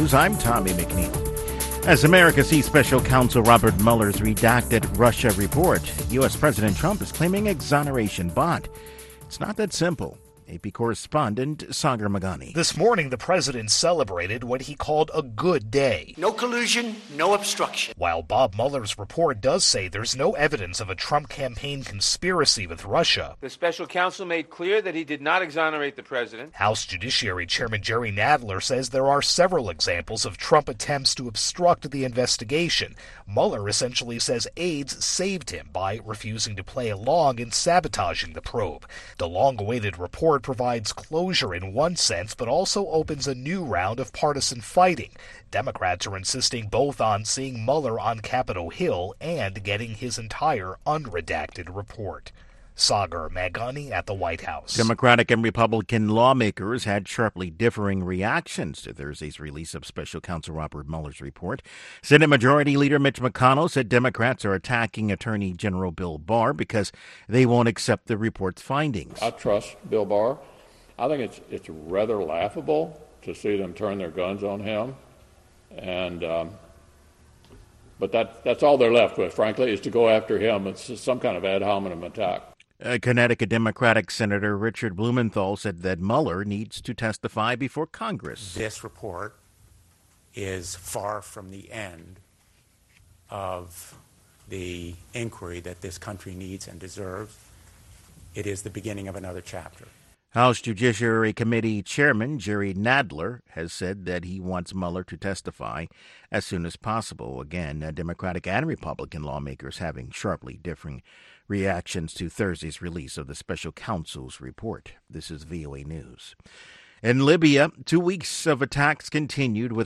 News, I'm Tommy McNeil. As America sees Special Counsel Robert Mueller's redacted Russia report, U.S. President Trump is claiming exoneration, but it's not that simple. AP correspondent Sagar Magani. This morning, the president celebrated what he called a good day. No collusion, no obstruction. While Bob Mueller's report does say there's no evidence of a Trump campaign conspiracy with Russia, the special counsel made clear that he did not exonerate the president. House Judiciary Chairman Jerry Nadler says there are several examples of Trump attempts to obstruct the investigation. Mueller essentially says aides saved him by refusing to play along and sabotaging the probe. The long-awaited report provides closure in one sense, but also opens a new round of partisan fighting. Democrats are insisting both on seeing Mueller on Capitol Hill and getting his entire unredacted report. Sagar Magani at the White House. Democratic and Republican lawmakers had sharply differing reactions to Thursday's release of Special Counsel Robert Mueller's report. Senate Majority Leader Mitch McConnell said Democrats are attacking Attorney General Bill Barr because they won't accept the report's findings. I trust Bill Barr. I think it's rather laughable to see them turn their guns on him, but that's all they're left with, frankly, is to go after him. It's some kind of ad hominem attack. Connecticut Democratic Senator Richard Blumenthal said that Mueller needs to testify before Congress. This report is far from the end of the inquiry that this country needs and deserves. It is the beginning of another chapter. House Judiciary Committee Chairman Jerry Nadler has said that he wants Mueller to testify as soon as possible. Again, Democratic and Republican lawmakers having sharply differing reactions to Thursday's release of the special counsel's report. This is VOA News. In Libya, 2 weeks of attacks continued with